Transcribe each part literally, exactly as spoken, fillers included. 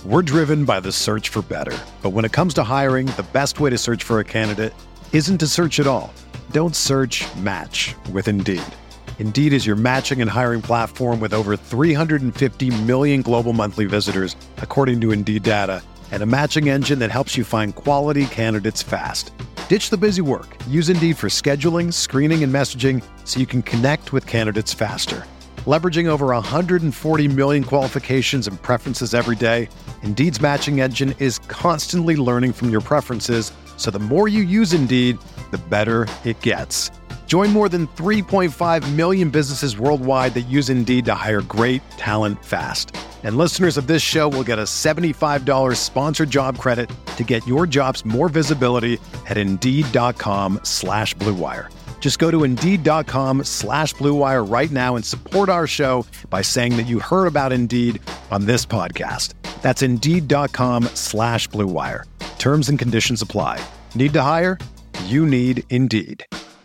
We're driven by the search for better. But when it comes to hiring, the best way to search for a candidate isn't to search at all. Don't search, match with Indeed. Indeed is your matching and hiring platform with over three hundred fifty million global monthly visitors, according to Indeed data, and a matching engine that helps you find quality candidates fast. Ditch the busy work. Use Indeed for scheduling, screening, and messaging so you can connect with candidates faster. Leveraging over one hundred forty million qualifications and preferences every day, Indeed's matching engine is constantly learning from your preferences, so the more you use Indeed, the better it gets. Join more than three point five million businesses worldwide that use Indeed to hire great talent fast. And listeners of this show will get a seventy-five dollars sponsored job credit to get your jobs more visibility at Indeed.com slash Blue Wire. Just go to Indeed.com slash Blue Wire right now and support our show by saying that you heard about Indeed on this podcast. That's Indeed.com slash Blue Wire. Terms and conditions apply. Need to hire? You need Indeed.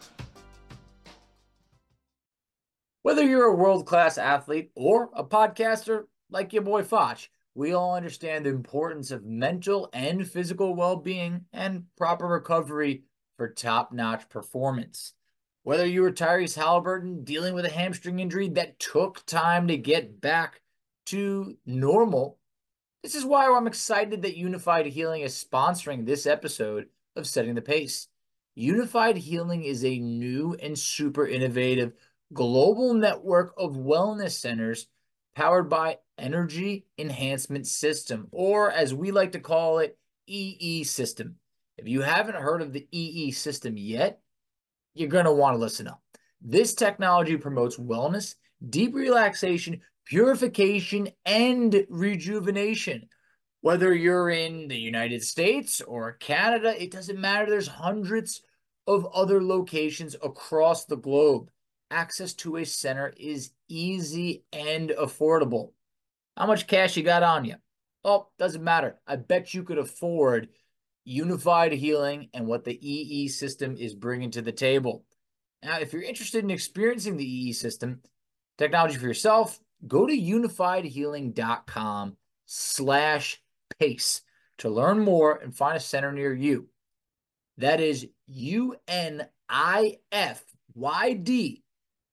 Whether you're a world-class athlete or a podcaster like your boy Foch, we all understand the importance of mental and physical well-being and proper recovery for top-notch performance. Whether you were Tyrese Halliburton dealing with a hamstring injury that took time to get back to normal, this is why I'm excited that Unified Healing is sponsoring this episode of Setting the Pace. Unified Healing is a new and super innovative global network of wellness centers powered by Energy Enhancement System, or as we like to call it, E E System. If you haven't heard of the E E System yet, you're going to want to listen up. This technology promotes wellness, deep relaxation, purification, and rejuvenation. Whether you're in the United States or Canada, it doesn't matter. There's hundreds of other locations across the globe. Access to a center is easy and affordable. How much cash you got on you? Oh, doesn't matter. I bet you could afford Unified Healing and what the E E System is bringing to the table. Now, if you're interested in experiencing the E E System technology for yourself, go to unifiedhealing.com slash pace to learn more and find a center near you. That is U N I F Y D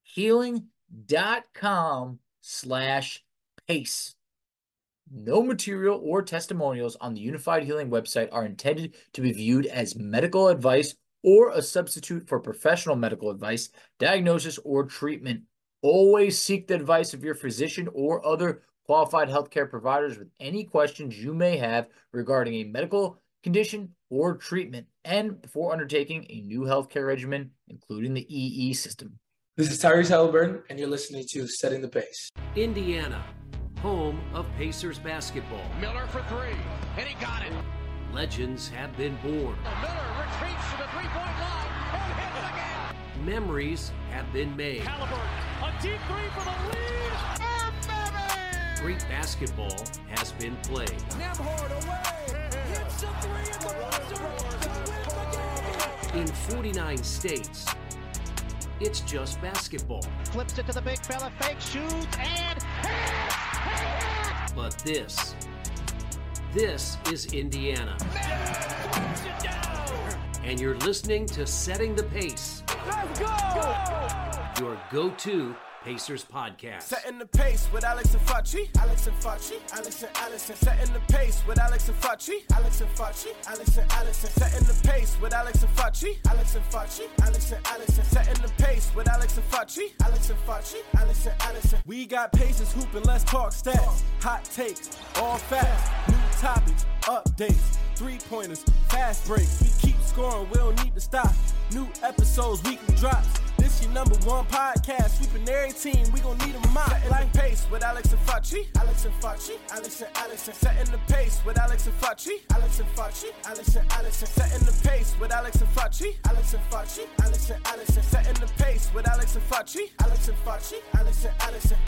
healing.com slash pace. No material or testimonials on the Unified Healing website are intended to be viewed as medical advice or a substitute for professional medical advice, diagnosis, or treatment. Always seek the advice of your physician or other qualified healthcare providers with any questions you may have regarding a medical condition or treatment, and before undertaking a new healthcare regimen, including the E E System. This is Tyrese Halliburton, and you're listening to Setting the Pace. Indiana, home of Pacers basketball. Miller for three, and he got it. Legends have been born. Miller retreats to the three-point line and hits again. Memories have been made. Halliburton, a deep three for the lead. And baby! Great basketball has been played. Nembhard away, hits the three at the buzzer to win the game. In forty-nine states, it's just basketball. Flips it to the big fella, fake shoots, and hits! But this, this is Indiana. And you're listening to Setting the Pace. Let's go! Your go-to Pacers podcast. Setting the pace with Alex and Facci. Alex and Facci. Alex and Allison. Setting the pace with Alex and Facci. Alex and Facci. Alex and Allison. Setting the pace with Alex and Facci. Alex and Facci. Alex and Allison. Setting the pace with Alex and Facci. Alex and Facci. Alex and Allison. We got Pacers hooping. Let's talk stats. Hot takes. All fast. New topics. Updates. Three-pointers. Fast breaks. We keep scoring. We don't need to stop. New episodes. Weekly drops. This your number one podcast. Sweeping every team. We gon' need a mop. Setting like pace with Alex and Facci. Alex and Facci. Alex and Allison. Setting the pace with Alex and Facci. Alex and Facci. Alex and Allison. Setting the pace with Alex and Facci. Alex and Facci. Alex and Allison. Setting the pace with Alex and Facci. Alex and Facci. Alex and Allison.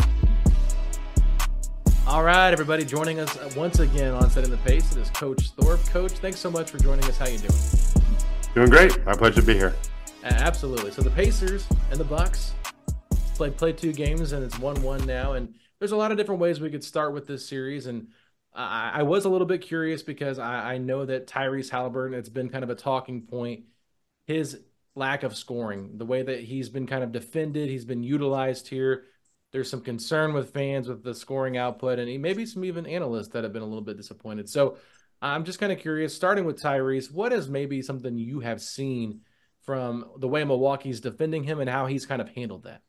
All right, everybody, joining us once again on Setting the Pace. It is Coach Thorpe. Coach, thanks so much for joining us. How you doing? Doing great. My pleasure to be here. Absolutely. So the Pacers and the Bucks played played two games, and it's one one now. And there's a lot of different ways we could start with this series. And I, I was a little bit curious because I, I know that Tyrese Halliburton, it's been kind of a talking point. His lack of scoring, the way that he's been kind of defended, he's been utilized here. There's some concern with fans with the scoring output, and maybe some even analysts that have been a little bit disappointed. So I'm just kind of curious, starting with Tyrese, what is maybe something you have seen from the way Milwaukee's defending him and how he's kind of handled that?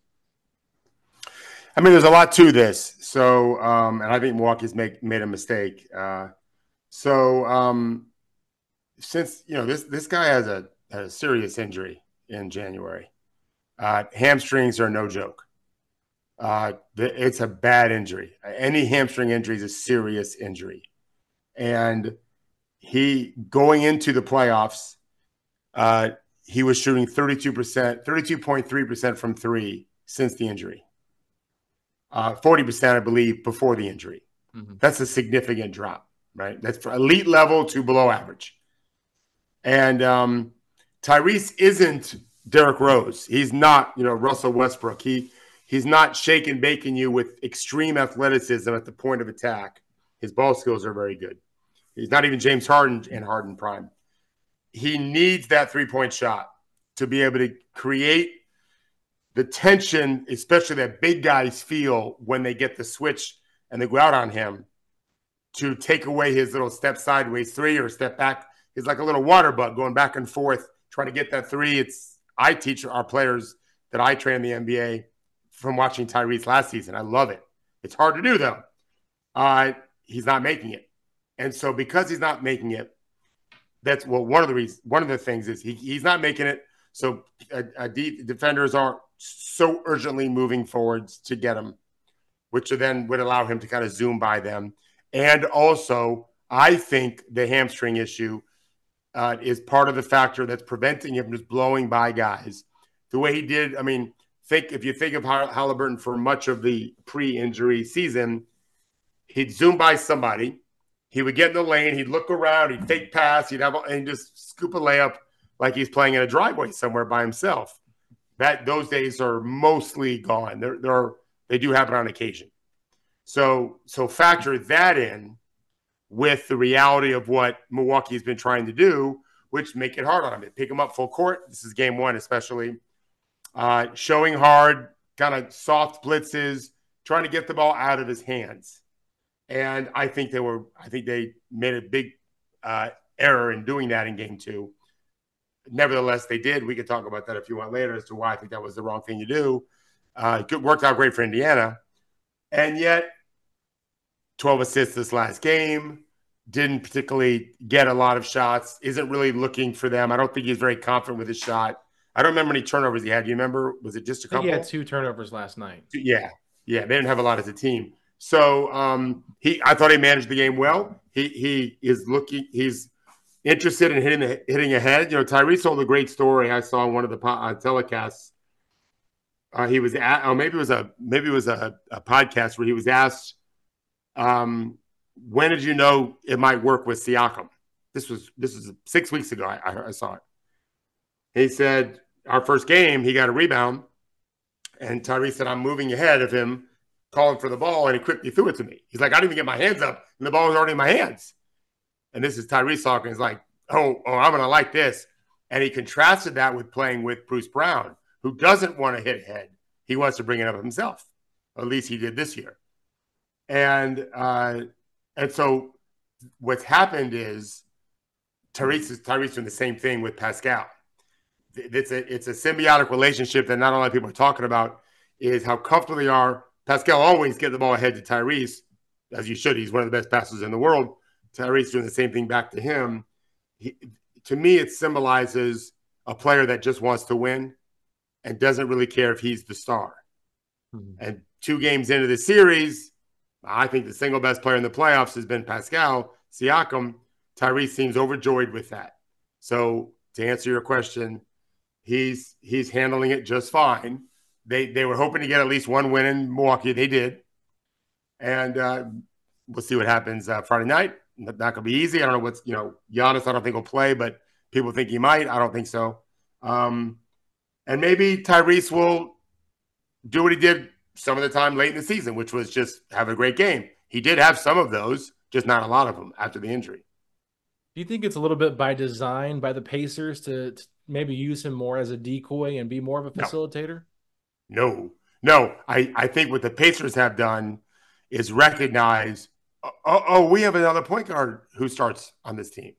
I mean, there's a lot to this. So, um, and I think Milwaukee's make, made a mistake. Uh, so, um, since, you know, this this guy has a, had a serious injury in January. Uh, hamstrings are no joke. Uh, it's a bad injury. Any hamstring injury is a serious injury. And he, going into the playoffs, uh, he was shooting thirty-two percent, thirty-two point three percent from three since the injury. Uh, forty percent, I believe, before the injury. Mm-hmm. That's a significant drop, right? That's from elite level to below average. And um, Tyrese isn't Derrick Rose. He's not, you know, Russell Westbrook. He he's not shaking baking you with extreme athleticism at the point of attack. His ball skills are very good. He's not even James Harden in Harden prime. He needs that three-point shot to be able to create the tension, especially that big guys feel when they get the switch and they go out on him, to take away his little step sideways three or step back. He's like a little water bug going back and forth, trying to get that three. It's I teach our players that I train in the N B A from watching Tyrese last season. I love it. It's hard to do, though. Uh, he's not making it. And so because he's not making it, that's well, one of the reasons, one of the things is he, he's not making it. So uh, uh, de- defenders aren't so urgently moving forwards to get him, which then would allow him to kind of zoom by them. And also, I think the hamstring issue uh, is part of the factor that's preventing him from just blowing by guys the way he did. I mean, think if you think of Halliburton for much of the pre-injury season, he'd zoom by somebody, he would get in the lane, he'd look around, he'd fake pass, he'd have and just scoop a layup like he's playing in a driveway somewhere by himself. That those days are mostly gone. They're, they're, they do happen on occasion. So, so factor that in with the reality of what Milwaukee has been trying to do, which make it hard on him. Pick him up full court. This is game one, especially. Uh, showing hard, kind of soft blitzes, trying to get the ball out of his hands. And I think they were, I think they made a big uh, error in doing that in game two. Nevertheless, they did. We could talk about that if you want later as to why I think that was the wrong thing to do. Uh, it worked out great for Indiana. And yet, twelve assists this last game, didn't particularly get a lot of shots, isn't really looking for them. I don't think he's very confident with his shot. I don't remember any turnovers he had. Do you remember? Was it just a couple? He had two turnovers last night. Yeah. Yeah, they didn't have a lot as a team. So um, he, I thought he managed the game well. He he is looking, he's interested in hitting the, hitting ahead. You know, Tyrese told a great story I saw on one of the uh, telecasts. Uh, he was at, oh, maybe it was a maybe it was a, a podcast where he was asked, um, "When did you know it might work with Siakam?" This was this was six weeks ago. I, I, I saw it. He said, "Our first game, he got a rebound, and Tyrese said, I'm moving ahead of him, calling for the ball, and he quickly threw it to me. He's like, I didn't even get my hands up, and the ball was already in my hands." And this is Tyrese talking. He's like, oh, oh, I'm going to like this. And he contrasted that with playing with Bruce Brown, who doesn't want to hit ahead. He wants to bring it up himself. At least he did this year. And uh, and so what's happened is Tyrese is Tyrese doing the same thing with Pascal. It's a, it's a symbiotic relationship that not a lot of people are talking about, is how comfortable they are. Pascal always gets the ball ahead to Tyrese, as you should. He's one of the best passers in the world. Tyrese doing the same thing back to him. He, to me, it symbolizes a player that just wants to win and doesn't really care if he's the star. Mm-hmm. And two games into the series, I think the single best player in the playoffs has been Pascal Siakam. Tyrese seems overjoyed with that. So to answer your question, he's he's handling it just fine. They they were hoping to get at least one win in Milwaukee. They did. And uh, we'll see what happens uh, Friday night. Not going to be easy. I don't know what's, you know, Giannis I don't think will play, but people think he might. I don't think so. Um, and maybe Tyrese will do what he did some of the time late in the season, which was just have a great game. He did have some of those, just not a lot of them after the injury. Do you think it's a little bit by design by the Pacers to, to maybe use him more as a decoy and be more of a facilitator? No, no. I, I think what the Pacers have done is recognize, oh, oh, we have another point guard who starts on this team.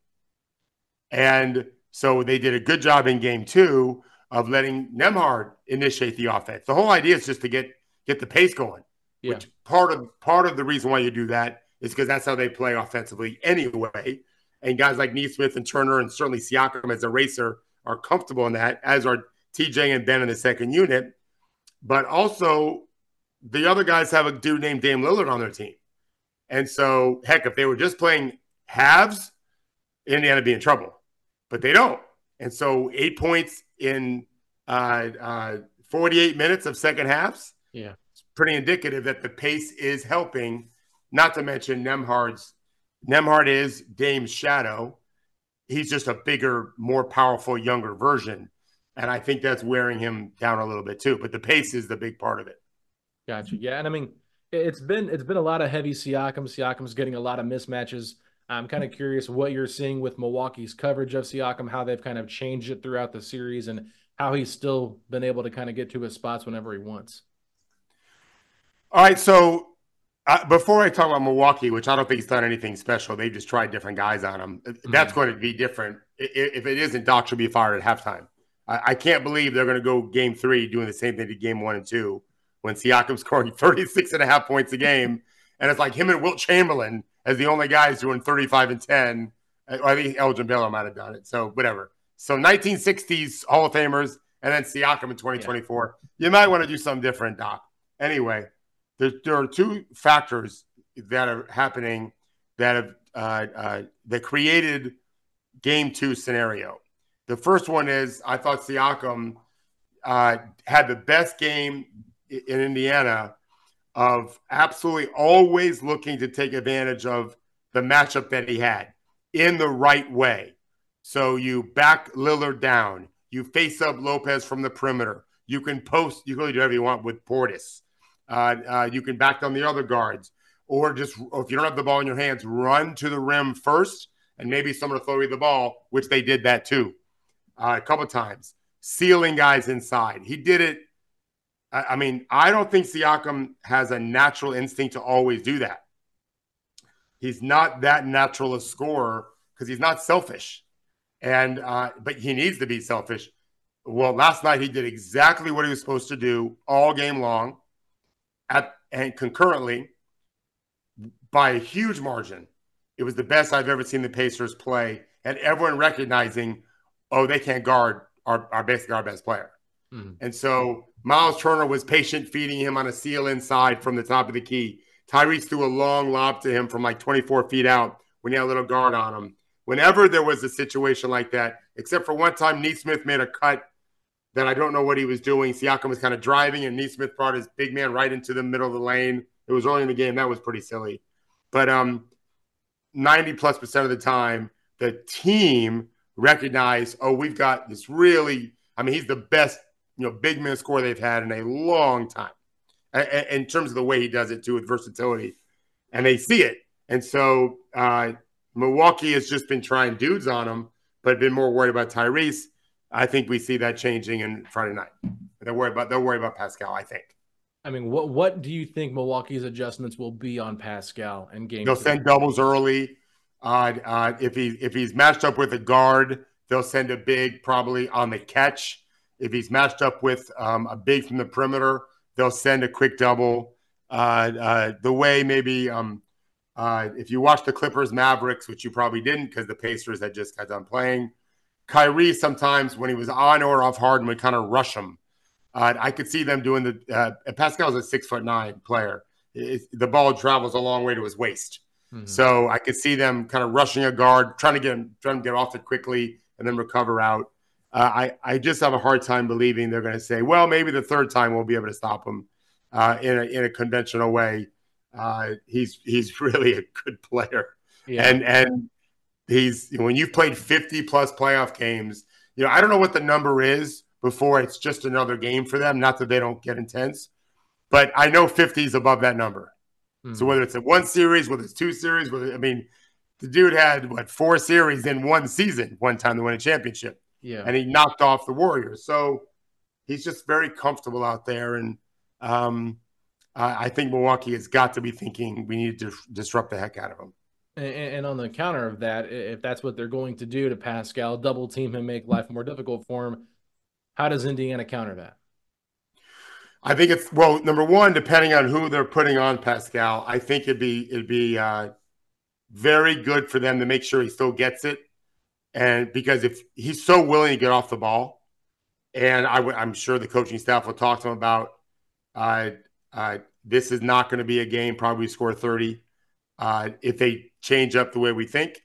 And so they did a good job in game two of letting Nembhard initiate the offense. The whole idea is just to get get the pace going. Yeah. Which part of part of the reason why you do that is because that's how they play offensively anyway. And guys like Nesmith and Turner and certainly Siakam as a racer are comfortable in that, as are T J and Ben in the second unit. But also the other guys have a dude named Dame Lillard on their team. And so, heck, if they were just playing halves, Indiana would be in trouble. But they don't. And so eight points in uh, uh, forty-eight minutes of second halves. Yeah. It's pretty indicative that the pace is helping, not to mention Nembhard's. Nembhard is Dame's shadow. He's just a bigger, more powerful, younger version. And I think that's wearing him down a little bit too. But the pace is the big part of it. Gotcha. Yeah, and I mean, it's been it's been a lot of heavy Siakam. Siakam's getting a lot of mismatches. I'm kind of curious what you're seeing with Milwaukee's coverage of Siakam, how they've kind of changed it throughout the series, and how he's still been able to kind of get to his spots whenever he wants. All right, so uh, before I talk about Milwaukee, which I don't think he's done anything special, they just tried different guys on him. Mm-hmm. That's going to be different. If it isn't, Doc should be fired at halftime. I, I can't believe they're going to go game three doing the same thing to game one and two when Siakam's scoring thirty-six and a half points a game, and it's like him and Wilt Chamberlain as the only guys doing thirty-five and ten. I think Elgin Baylor might have done it. So whatever. So nineteen sixties Hall of Famers and then Siakam in twenty twenty-four. Yeah. You might want to do something different, Doc. Anyway, there, there are two factors that are happening that have uh, uh, that created game two scenario. The first one is I thought Siakam uh, had the best game in Indiana of absolutely always looking to take advantage of the matchup that he had in the right way. So you back Lillard down. You face up Lopez from the perimeter. You can post. You can really do whatever you want with Portis. Uh, uh, you can back down the other guards. Or just, or if you don't have the ball in your hands, run to the rim first and maybe someone will throw you the ball, which they did that too uh, a couple times. Sealing guys inside. He did it. I mean, I don't think Siakam has a natural instinct to always do that. He's not that natural a scorer because he's not selfish. And uh, but he needs to be selfish. Well, last night he did exactly what he was supposed to do all game long at, and concurrently by a huge margin. It was the best I've ever seen the Pacers play, and everyone recognizing, oh, they can't guard our, our basically our best player. Mm-hmm. And so Miles Turner was patient feeding him on a seal inside from the top of the key. Tyrese threw a long lob to him from like twenty-four feet out when he had a little guard on him. Whenever there was a situation like that, except for one time Nesmith made a cut that I don't know what he was doing. Siakam was kind of driving, and Nesmith brought his big man right into the middle of the lane. It was early in the game. That was pretty silly. But um, ninety plus percent of the time, the team recognized, oh, we've got this really – I mean, he's the best – you know, big man score they've had in a long time in terms of the way he does it too with versatility, and they see it. And so uh, Milwaukee has just been trying dudes on him, but been more worried about Tyrese. I think we see that changing in Friday night. They're worried about, they'll worry about Pascal, I think. I mean, what, what do you think Milwaukee's adjustments will be on Pascal and game? They'll two? send doubles early. Uh, uh, if he, if he's matched up with a guard, they'll send a big probably on the catch. If he's matched up with um, a big from the perimeter, they'll send a quick double. Uh, uh, the way maybe um, uh, if you watch the Clippers Mavericks, which you probably didn't because the Pacers had just got done playing, Kyrie sometimes when he was on or off Harden would kind of rush him. Uh, I could see them doing the uh, – Pascal's a six foot nine player. It, the ball travels a long way to his waist. Mm-hmm. So I could see them kind of rushing a guard, trying to get him, trying to get off it quickly and then recover out. Uh, I, I just have a hard time believing they're going to say, well, maybe the third time we'll be able to stop him uh, in, a, in a conventional way. Uh, he's he's really a good player. Yeah. And and he's when you've played fifty plus playoff games, you know, I don't know what the number is before it's just another game for them. Not that they don't get intense, but I know fifty is above that number. Mm. So whether it's a one series, whether it's two series, whether I mean, the dude had what four series in one season one time to win a championship. Yeah, and he knocked off the Warriors. So he's just very comfortable out there, and um, I, I think Milwaukee has got to be thinking we need to disrupt the heck out of him. And, and on the counter of that, if that's what they're going to do to Pascal, double team him, make life more difficult for him, how does Indiana counter that? I think it's well. Number one, depending on who they're putting on Pascal, I think it'd be it'd be uh, very good for them to make sure he still gets it, and because if he's so willing to get off the ball, and I w- I'm sure the coaching staff will talk to him about uh, uh, this is not going to be a game. Probably score thirty uh, if they change up the way we think.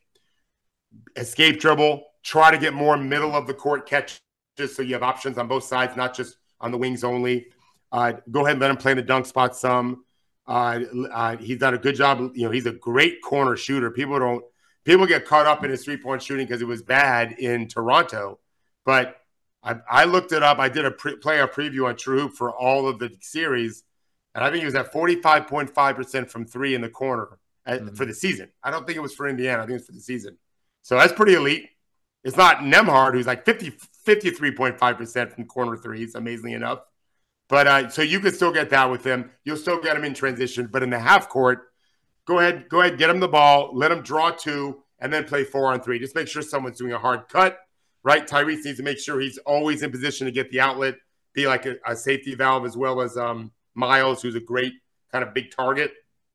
Escape dribble, try to get more middle of the court catches so you have options on both sides, not just on the wings only. Uh, go ahead and let him play in the dunk spot some. Uh, uh, he's done a good job. You know, he's a great corner shooter. People don't people get caught up in his three-point shooting because it was bad in Toronto. But I, I looked it up. I did a pre- playoff preview on True Hoop for all of the series, and I think he was at forty-five point five percent from three in the corner at, mm-hmm. for the season. I don't think it was for Indiana. I think it was for the season. So that's pretty elite. It's not Nembhard, who's like fifty, fifty-three point five percent from corner threes, amazingly enough. But uh, so you could still get that with him. You'll still get him in transition. But in the half court, go ahead, go ahead, get him the ball, let him draw two, and then play four on three. Just make sure someone's doing a hard cut, right? Tyrese needs to make sure he's always in position to get the outlet, be like a, a safety valve, as well as um, Miles, who's a great kind of big target.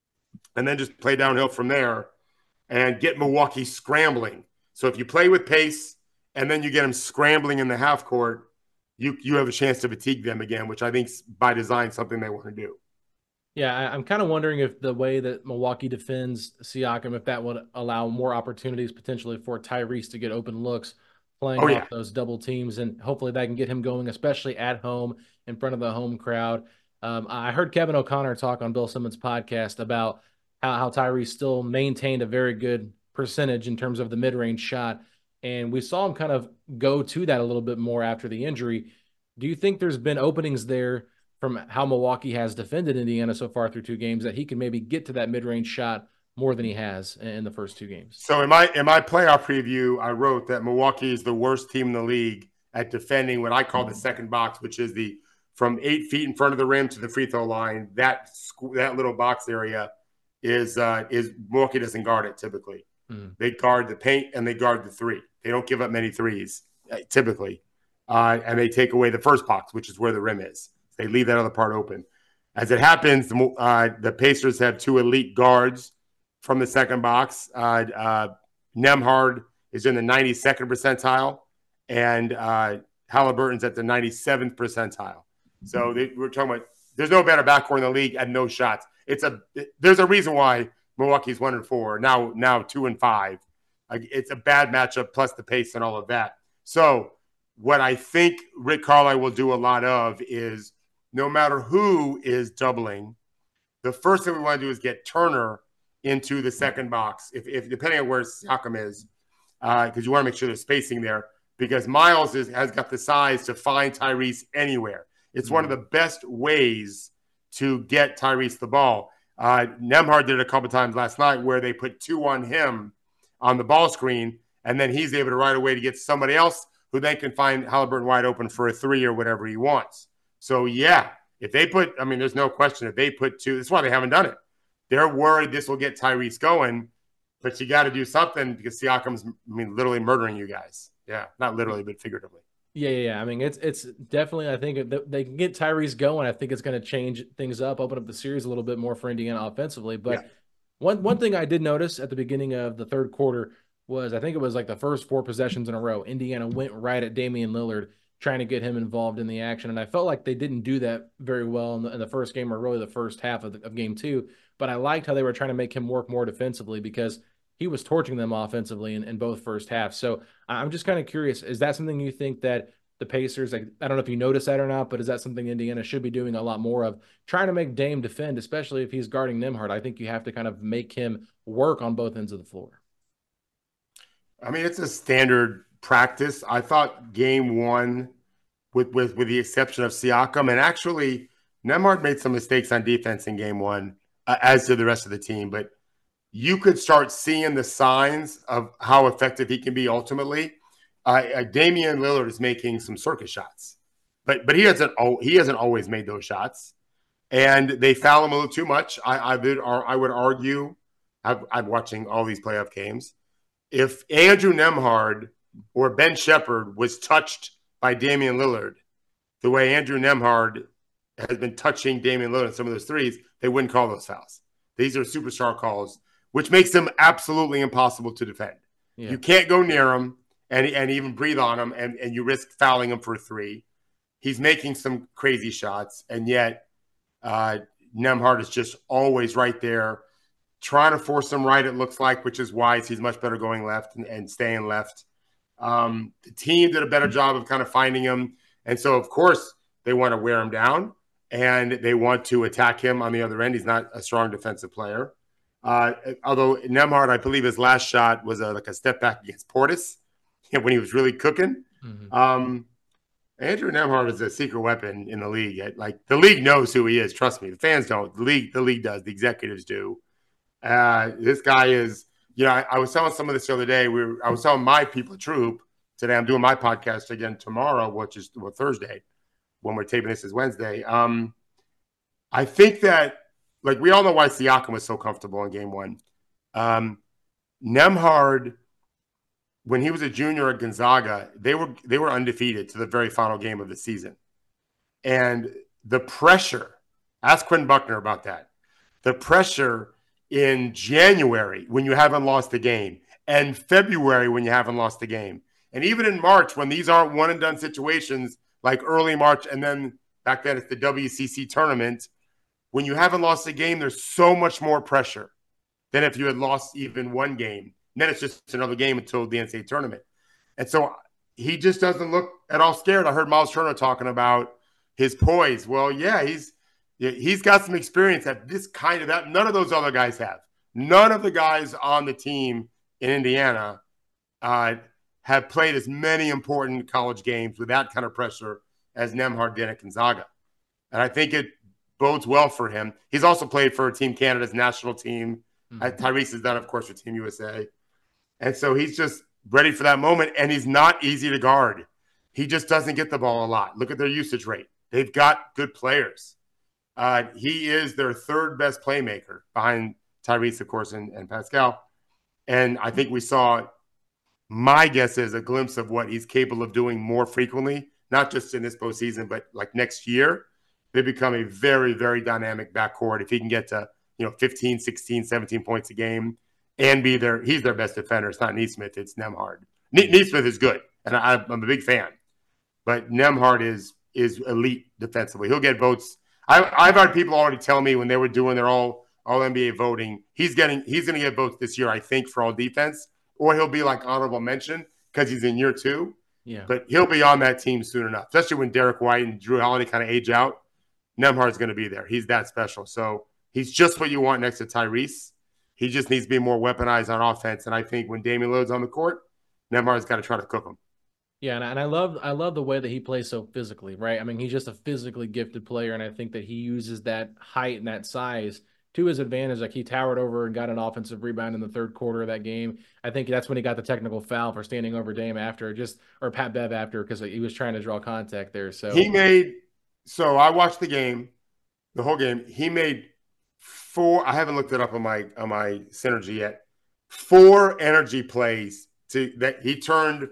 And then just play downhill from there and get Milwaukee scrambling. So if you play with pace and then you get them scrambling in the half court, you you have a chance to fatigue them again, which I think is by design something they want to do. Yeah, I, I'm kind of wondering if the way that Milwaukee defends Siakam, if that would allow more opportunities potentially for Tyrese to get open looks playing oh, off yeah. those double teams, and hopefully that can get him going, especially at home in front of the home crowd. Um, I heard Kevin O'Connor talk on Bill Simmons' podcast about how, how Tyrese still maintained a very good percentage in terms of the mid-range shot. And we saw him kind of go to that a little bit more after the injury. Do you think there's been openings there from how Milwaukee has defended Indiana so far through two games that he can maybe get to that mid-range shot more than he has in the first two games? So in my in my playoff preview, I wrote that Milwaukee is the worst team in the league at defending what I call the second box, which is the from eight feet in front of the rim to the free throw line. That that little box area is uh, is Milwaukee doesn't guard it typically. Mm. They guard the paint and they guard the three. They don't give up many threes uh, typically, uh, and they take away the first box, which is where the rim is. They leave that other part open. As it happens, the, uh, the Pacers have two elite guards from the second box. Uh, uh, Nembhard is in the ninety-second percentile, and uh, Halliburton's at the ninety-seventh percentile. So they, we're talking about there's no better backcourt in the league and no shots. It's a there's a reason why Milwaukee's one and four now now two and five. Like, it's a bad matchup plus the pace and all of that. So what I think Rick Carlisle will do a lot of is no matter who is doubling, the first thing we want to do is get Turner into the second box, if, if depending on where Siakam is, because uh, you want to make sure there's spacing there, because Miles is, has got the size to find Tyrese anywhere. It's mm-hmm. one of the best ways to get Tyrese the ball. Uh, Nembhard did it a couple times last night where they put two on him on the ball screen, and then he's able to right away to get somebody else who then can find Halliburton wide open for a three or whatever he wants. So, yeah, if they put – I mean, there's no question if they put two – that's why they haven't done it. They're worried this will get Tyrese going, but you got to do something because Siakam's, I mean, literally murdering you guys. Yeah, not literally, but figuratively. Yeah, yeah, yeah. I mean, it's it's definitely, I think, if they can get Tyrese going, I think it's going to change things up, open up the series a little bit more for Indiana offensively. But yeah. one one thing I did notice at the beginning of the third quarter was, I think it was like the first four possessions in a row, Indiana went right at Damian Lillard, trying to get him involved in the action. And I felt like they didn't do that very well in the, in the first game, or really the first half of, the, of game two. But I liked how they were trying to make him work more defensively because he was torching them offensively in, in both first halves. So I'm just kind of curious, is that something you think that the Pacers, like, I don't know if you noticed that or not, but is that something Indiana should be doing a lot more of, trying to make Dame defend, especially if he's guarding Nembhard? I think you have to kind of make him work on both ends of the floor. I mean, it's a standard practice. I thought game one, with with with the exception of Siakam, and actually Nembhard made some mistakes on defense in game one. uh, as to the rest of the team. But you could start seeing the signs of how effective he can be ultimately. Uh, uh, Damian Lillard is making some circus shots, but but he hasn't he hasn't always made those shots, and they foul him a little too much. I I would I would argue. I've, I'm watching all these playoff games. If Andrew Nembhard or Ben Shepherd was touched by Damian Lillard the way Andrew Nembhard has been touching Damian Lillard in some of those threes, they wouldn't call those fouls. These are superstar calls, which makes them absolutely impossible to defend. Yeah. You can't go near them and, and even breathe on them, and, and you risk fouling him for a three. He's making some crazy shots, and yet uh, Nembhard is just always right there, trying to force him right, it looks like, which is wise. He's much better going left and, and staying left. Um, the team did a better job of kind of finding him. And so, of course, they want to wear him down, and they want to attack him on the other end. He's not a strong defensive player. Uh, although Nembhard, I believe his last shot was a, like a step back against Portis when he was really cooking. Mm-hmm. Um, Andrew Nembhard is a secret weapon in the league. Like, the league knows who he is. Trust me. The fans don't. The league, the league does. The executives do. Uh, this guy is, you know, I, I was telling some of this the other day. We were, I was telling my people at Troop today. I'm doing my podcast again tomorrow, which is well, Thursday. When we're taping this is Wednesday. Um, I think that, like, we all know why Siakam was so comfortable in game one. Um, Nembhard, when he was a junior at Gonzaga, they were they were undefeated to the very final game of the season. And the pressure, ask Quinn Buckner about that. The pressure in January when you haven't lost a game, and February when you haven't lost a game. And even in March, when these aren't one-and-done situations, like early March, and then back then it's the W C C tournament, when you haven't lost a game, there's so much more pressure than if you had lost even one game. And then it's just another game until the N C double A tournament. And so he just doesn't look at all scared. I heard Miles Turner talking about his poise. Well, yeah, he's he's got some experience at this kind of that. None of those other guys have. None of the guys on the team in Indiana uh, have played as many important college games with that kind of pressure as Nembhard did at Gonzaga. And I think it bodes well for him. He's also played for Team Canada's national team. Mm-hmm. Uh, Tyrese has done, of course, for Team U S A. And so he's just ready for that moment, and he's not easy to guard. He just doesn't get the ball a lot. Look at their usage rate. They've got good players. Uh, he is their third best playmaker behind Tyrese, of course, and, and Pascal. And I think we saw, my guess is, a glimpse of what he's capable of doing more frequently, not just in this postseason, but like next year. They become a very, very dynamic backcourt if he can get to, you know, fifteen, sixteen, seventeen points a game and be their – he's their best defender. It's not Nesmith. It's Nembhard. Nesmith is good, and I, I'm a big fan. But Nembhard is is elite defensively. He'll get votes. I, I've had people already tell me when they were doing their all all N B A voting, he's getting he's going to get votes this year, I think, for all defense, or he'll be like honorable mention because he's in year two. Yeah. But he'll be on that team soon enough, especially when Derek White and Drew Holiday kind of age out. Nembhard's going to be there. He's that special. So he's just what you want next to Tyrese. He just needs to be more weaponized on offense. And I think when Damian Lillard's on the court, Nembhard's got to try to cook him. Yeah, and I, and I love I love the way that he plays so physically, right? I mean, he's just a physically gifted player, and I think that he uses that height and that size to his advantage. Like, he towered over and got an offensive rebound in the third quarter of that game. I think that's when he got the technical foul for standing over Dame after, just or Pat Bev after, because he was trying to draw contact there. So he made. So I watched the game, the whole game. He made four. I haven't looked it up on my on my Synergy yet. Four energy plays to that he turned.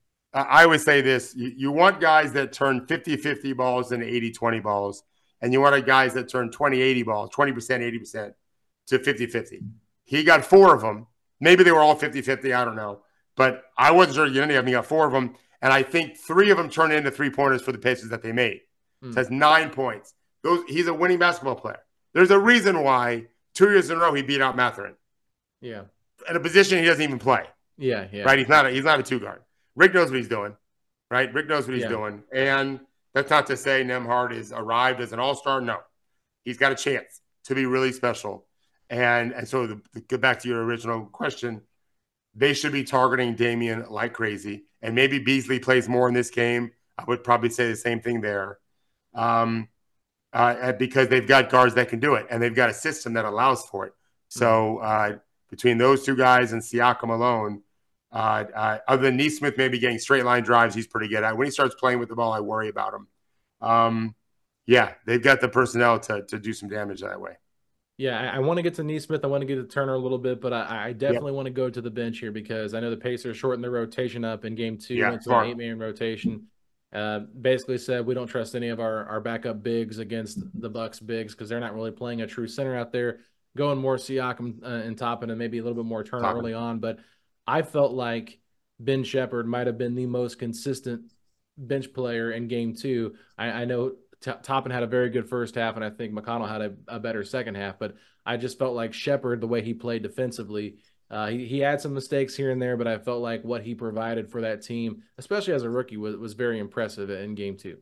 I always say this, you, you want guys that turn fifty-fifty balls into eighty-twenty balls, and you want guys that turn twenty-eighty balls, twenty percent, eighty percent to fifty-fifty. He got four of them. Maybe they were all fifty-fifty, I don't know. But I wasn't sure you any of them. He got four of them, and I think three of them turned into three-pointers for the Pacers that they made. Mm. So that's nine points. Those He's a winning basketball player. There's a reason why two years in a row he beat out Mathurin. Yeah. In a position he doesn't even play. Yeah, yeah. Right? He's not a, he's not a two-guard. Rick knows what he's doing, right? Rick knows what he's yeah. doing. And that's not to say Nembhard is arrived as an all-star. No. He's got a chance to be really special. And and so to get back to your original question, they should be targeting Damian like crazy. And maybe Beasley plays more in this game. I would probably say the same thing there. Um, uh, because they've got guards that can do it, and they've got a system that allows for it. So uh, between those two guys and Siakam alone, uh, uh, other than Nesmith maybe getting straight line drives, he's pretty good at. When he starts playing with the ball, I worry about him. Um, yeah, they've got the personnel to to do some damage that way. Yeah, I, I want to get to Nesmith. I want to get to Turner a little bit, but I, I definitely yep. want to go to the bench here because I know the Pacers shortened their rotation up in game two, yeah, went to an eight-man rotation. Uh, basically said we don't trust any of our, our backup bigs against the Bucks bigs because they're not really playing a true center out there. Going more Siakam uh, and Toppin and maybe a little bit more Turner Toppin. early on. But I felt like Ben Shepherd might have been the most consistent bench player in game two. I, I know T- Toppin had a very good first half, and I think McConnell had a, a better second half. But I just felt like Shepherd, the way he played defensively, uh, he, he had some mistakes here and there, but I felt like what he provided for that team, especially as a rookie, was, was very impressive in game two.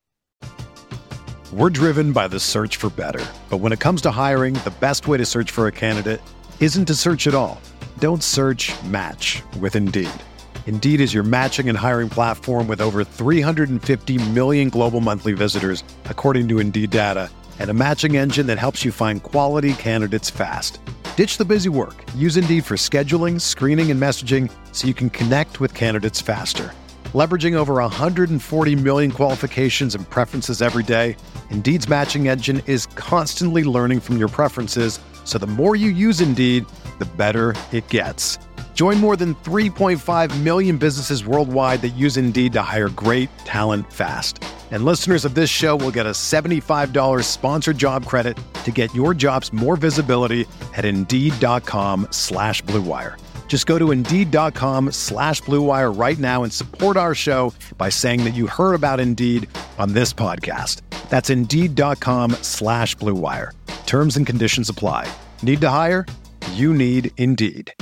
We're driven by the search for better. But when it comes to hiring, the best way to search for a candidate isn't to search at all. Don't search, match with Indeed. Indeed is your matching and hiring platform with over three hundred fifty million global monthly visitors, according to Indeed data, and a matching engine that helps you find quality candidates fast. Ditch the busy work. Use Indeed for scheduling, screening, and messaging so you can connect with candidates faster. Leveraging over one hundred forty million qualifications and preferences every day, Indeed's matching engine is constantly learning from your preferences, so the more you use Indeed, the better it gets. Join more than three point five million businesses worldwide that use Indeed to hire great talent fast. And listeners of this show will get a seventy-five dollars sponsored job credit to get your jobs more visibility at Indeed.com slash Blue Wire. Just go to Indeed.com slash Blue Wire right now and support our show by saying that you heard about Indeed on this podcast. That's Indeed.com slash Blue Wire. Terms and conditions apply. Need to hire? You need Indeed.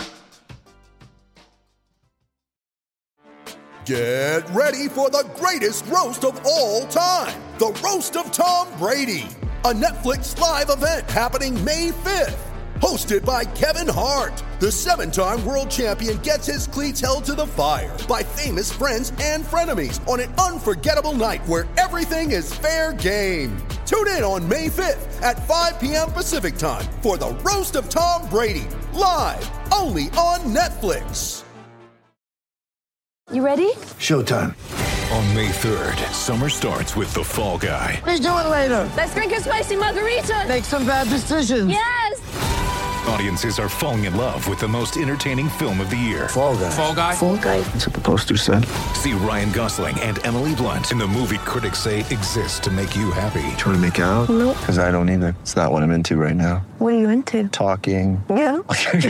Get ready for the greatest roast of all time, the Roast of Tom Brady, a Netflix live event happening May fifth. Hosted by Kevin Hart, the seven-time world champion gets his cleats held to the fire by famous friends and frenemies on an unforgettable night where everything is fair game. Tune in on May fifth at five p.m. Pacific time for the Roast of Tom Brady, live only on Netflix. You ready? Showtime. On May third, summer starts with The Fall Guy. Let's do it later. Let's drink a spicy margarita. Make some bad decisions. Yes! Audiences are falling in love with the most entertaining film of the year. Fall Guy. Fall Guy? Fall Guy. That's what the poster said. See Ryan Gosling and Emily Blunt in the movie critics say exists to make you happy. Trying to make it out? Nope. Because I don't either. It's not what I'm into right now. What are you into? Talking. Yeah.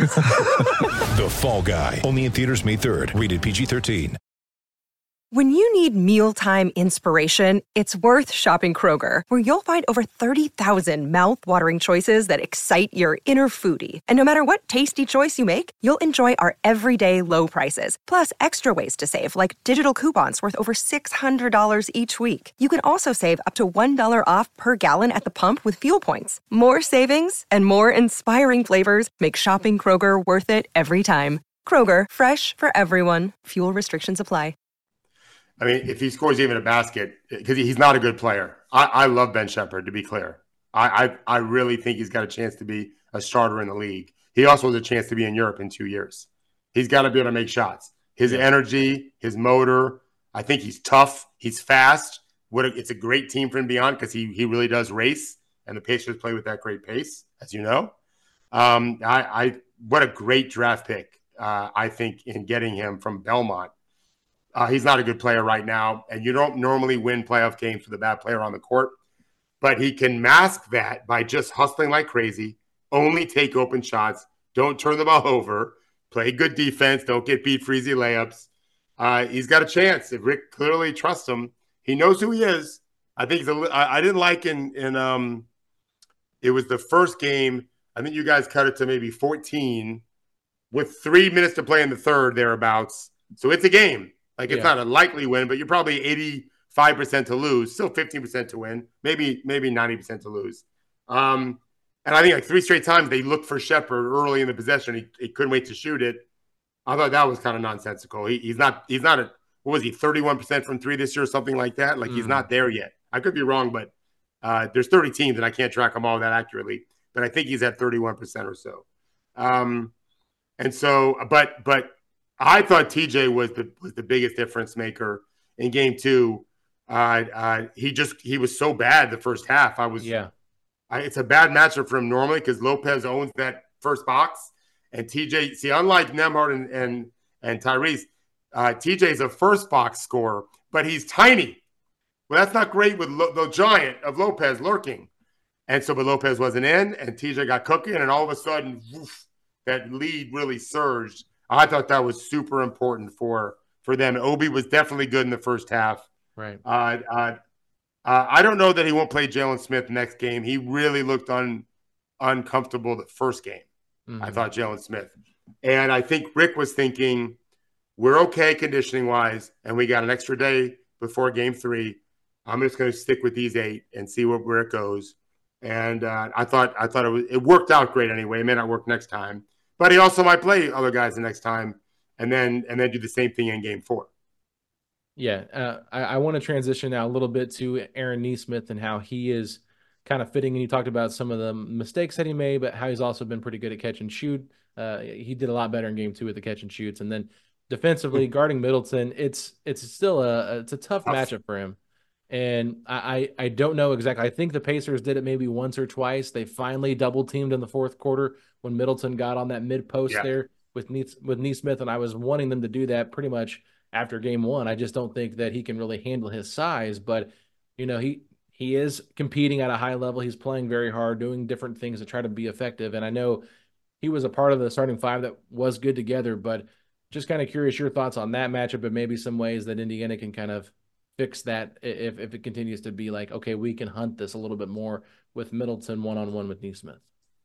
The Fall Guy. Only in theaters May third. Rated P G thirteen. When you need mealtime inspiration, it's worth shopping Kroger, where you'll find over thirty thousand mouth-watering choices that excite your inner foodie. And no matter what tasty choice you make, you'll enjoy our everyday low prices, plus extra ways to save, like digital coupons worth over six hundred dollars each week. You can also save up to one dollar off per gallon at the pump with fuel points. More savings and more inspiring flavors make shopping Kroger worth it every time. Kroger, fresh for everyone. Fuel restrictions apply. I mean, if he scores even a basket, because he's not a good player. I, I love Ben Shepherd, to be clear. I, I I really think he's got a chance to be a starter in the league. He also has a chance to be in Europe in two years. He's got to be able to make shots. His energy, his motor, I think he's tough. He's fast. What a, it's a great team for him to be on because he, he really does race, and the Pacers play with that great pace, as you know. Um, I, I What a great draft pick, uh, I think, in getting him from Belmont. Uh, he's not a good player right now, and you don't normally win playoff games with a bad player on the court. But he can mask that by just hustling like crazy, only take open shots, don't turn the ball over, play good defense, don't get beat for easy layups. Uh, he's got a chance. If Rick clearly trusts him, he knows who he is. I think he's a, I, I didn't like in, in um, it was the first game. I think you guys cut it to maybe fourteen with three minutes to play in the third thereabouts. So it's a game. Like, it's yeah. not a likely win, but you're probably eighty-five percent to lose, still fifteen percent to win, maybe maybe ninety percent to lose. Um, and I think like three straight times they looked for Shepherd early in the possession. He, he couldn't wait to shoot it. I thought that was kind of nonsensical. He, he's not, he's not a, what was he, thirty-one percent from three this year or something like that? Like, mm. he's not there yet. I could be wrong, but Uh, there's thirty teams, and I can't track them all that accurately, but I think he's at thirty-one percent or so. Um, and so, but but I thought T J was the was the biggest difference maker in game two. Uh, uh, he just he was so bad the first half. I was yeah. I, it's a bad matchup for him normally because Lopez owns that first box, and T J. See, unlike Nembhard and and and Tyrese, uh, T J is a first box scorer, but he's tiny. Well, that's not great with Lo- the giant of Lopez lurking. And so, but Lopez wasn't in, and T J got cooking, and all of a sudden, woof, that lead really surged. I thought that was super important for for them. Obi was definitely good in the first half. Right. Uh, uh, uh, I don't know that he won't play Jalen Smith next game. He really looked un, uncomfortable the first game. Mm-hmm. I thought Jalen Smith. And I think Rick was thinking, we're okay conditioning-wise, and we got an extra day before game three. I'm just going to stick with these eight and see what, where it goes. And uh, I thought I thought it was it worked out great anyway. It may not work next time, but he also might play other guys the next time, and then and then do the same thing in game four. Yeah, uh, I, I want to transition now a little bit to Aaron Nesmith and how he is kind of fitting. And you talked about some of the mistakes that he made, but how he's also been pretty good at catch and shoot. Uh, he did a lot better in game two with the catch and shoots, and then defensively guarding Middleton, it's it's still a it's a tough matchup for him. And I, I don't know exactly. I think the Pacers did it maybe once or twice. They finally double teamed in the fourth quarter when Middleton got on that mid post yeah. there with Nees, with Nesmith, and I was wanting them to do that pretty much after game one. I just don't think that he can really handle his size, but you know he he is competing at a high level. He's playing very hard, doing different things to try to be effective. And I know he was a part of the starting five that was good together, but just kind of curious your thoughts on that matchup, and maybe some ways that Indiana can kind of fix that if, if it continues to be like, okay, we can hunt this a little bit more with Middleton one-on-one with Nesmith.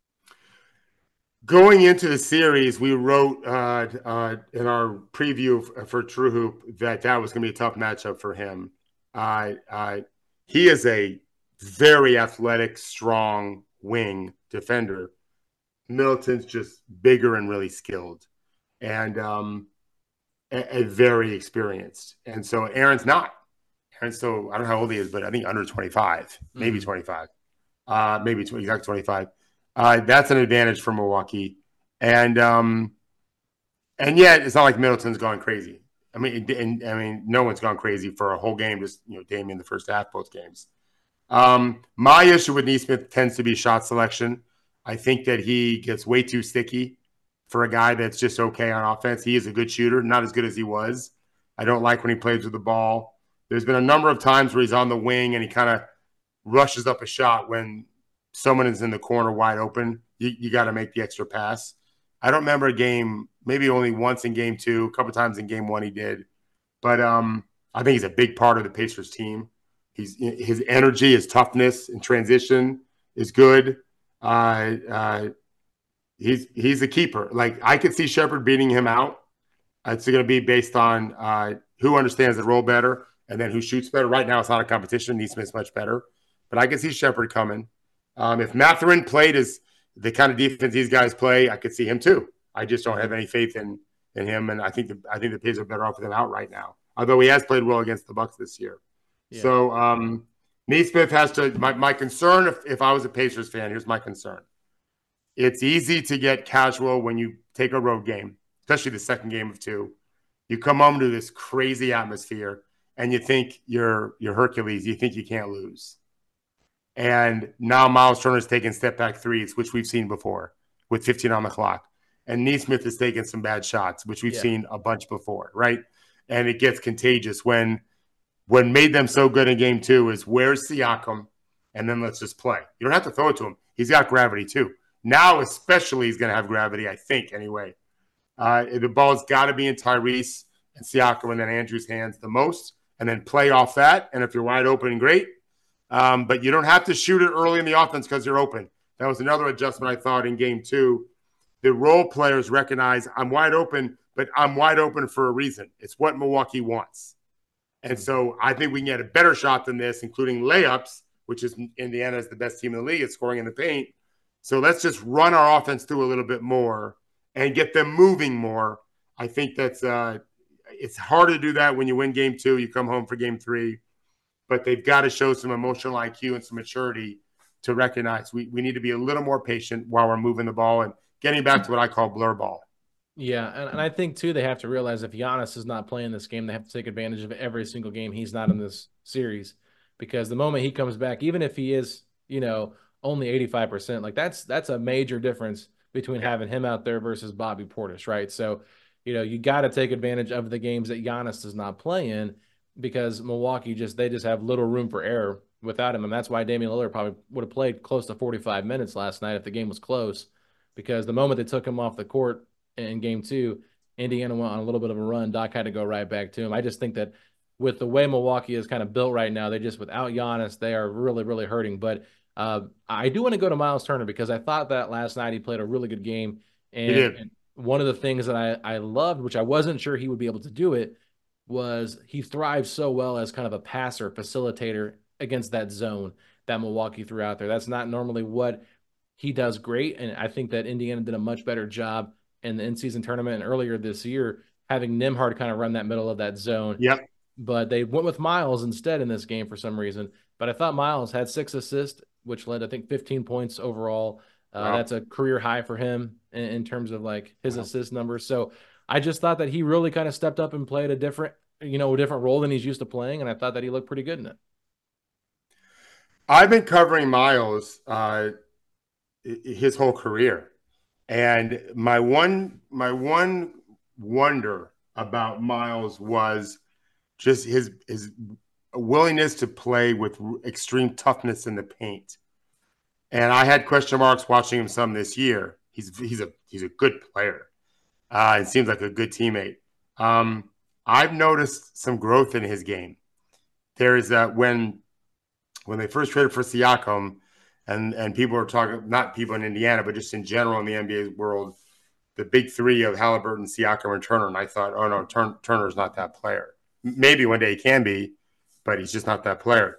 Going into the series, we wrote uh, uh, in our preview for True Hoop that that was going to be a tough matchup for him. Uh, uh, he is a very athletic, strong wing defender. Middleton's just bigger and really skilled and um, a, a very experienced. And so Aaron's not. And so I don't know how old he is, but I think under twenty-five, maybe mm-hmm. twenty-five, uh, maybe exactly twenty-five. Uh, that's an advantage for Milwaukee. And um, and yet it's not like Middleton's gone crazy. I mean, and, I mean, no one's gone crazy for a whole game. Just you know, Damian the first half, both games. Um, my issue with Nesmith tends to be shot selection. I think that he gets way too sticky for a guy that's just okay on offense. He is a good shooter, not as good as he was. I don't like when he plays with the ball. There's been a number of times where he's on the wing and he kind of rushes up a shot when someone is in the corner wide open. You, you got to make the extra pass. I don't remember a game, maybe only once in game two, a couple times in game one he did. But um, I think he's a big part of the Pacers team. He's his energy, his toughness in transition is good. Uh, uh, he's he's a keeper. Like I could see Shepherd beating him out. It's going to be based on uh, who understands the role better and then who shoots better. Right now, it's not a competition. Nesmith's much better, but I could see Shepherd coming. Um, if Mathurin played as the kind of defense these guys play, I could see him too. I just don't have any faith in in him, and I think the, I think the Pacers are better off with him out right now. Although he has played well against the Bucks this year. Yeah. So um, Nesmith has to. My, my concern, if, if I was a Pacers fan, here's my concern. It's easy to get casual when you take a road game, especially the second game of two. You come home to this crazy atmosphere, and you think you're you're Hercules. You think you can't lose. And now Miles Turner's taking step-back threes, which we've seen before, with fifteen on the clock. And Nesmith is taking some bad shots, which we've yeah. seen a bunch before, right? And it gets contagious when what made them so good in game two is where's Siakam, and then let's just play. You don't have to throw it to him. He's got gravity too. Now especially he's going to have gravity, I think, anyway. Uh, the ball's got to be in Tyrese and Siakam and then Andrew's hands the most, and then play off that. And if you're wide open, great. Um, but you don't have to shoot it early in the offense because you're open. That was another adjustment I thought in game two. The role players recognize I'm wide open, but I'm wide open for a reason. It's what Milwaukee wants. And so I think we can get a better shot than this, including layups, which is Indiana is the best team in the league at scoring in the paint. So let's just run our offense through a little bit more and get them moving more. I think that's uh, it's hard to do that when you win game two. You come home for game three. but they've got to show some emotional I Q and some maturity to recognize we, we need to be a little more patient while we're moving the ball and getting back to what I call blur ball. Yeah, and, and I think, too, they have to realize if Giannis is not playing this game, they have to take advantage of every single game he's not in this series, because the moment he comes back, even if he is, you know, only eighty-five percent, like that's that's a major difference between having him out there versus Bobby Portis, right? So, you know, you got to take advantage of the games that Giannis does not play in, because Milwaukee just, they just have little room for error without him. And that's why Damian Lillard probably would have played close to forty-five minutes last night if the game was close, because the moment they took him off the court in game two, Indiana went on a little bit of a run. Doc had to go right back to him. I just think that with the way Milwaukee is kind of built right now, they just, without Giannis, they are really, really hurting. But uh, I do want to go to Miles Turner, because I thought that last night he played a really good game. And, he did. and one of the things that I, I loved, which I wasn't sure he would be able to do it, was he thrives so well as kind of a passer, facilitator against that zone that Milwaukee threw out there. That's not normally what he does great. And I think that Indiana did a much better job in the in-season tournament and earlier this year, having Nembhard kind of run that middle of that zone. Yep. But they went with Miles instead in this game for some reason. But I thought Miles had six assists, which led, I think, fifteen points overall. Uh, wow. That's a career high for him in, in terms of like his wow. assist numbers. So I just thought that he really kind of stepped up and played a different, you know, a different role than he's used to playing. And I thought that he looked pretty good in it. I've been covering Miles uh, his whole career. And my one, my one wonder about Miles was just his his willingness to play with extreme toughness in the paint. And I had question marks watching him some this year. He's he's a he's a good player. Uh, it seems like a good teammate. Um, I've noticed some growth in his game. There is a, when when they first traded for Siakam. And and people are talking, not people in Indiana, but just in general in the N B A world, the big three of Halliburton, Siakam, and Turner. And I thought, oh, no, Turn, Turner's not that player. Maybe one day he can be, but he's just not that player.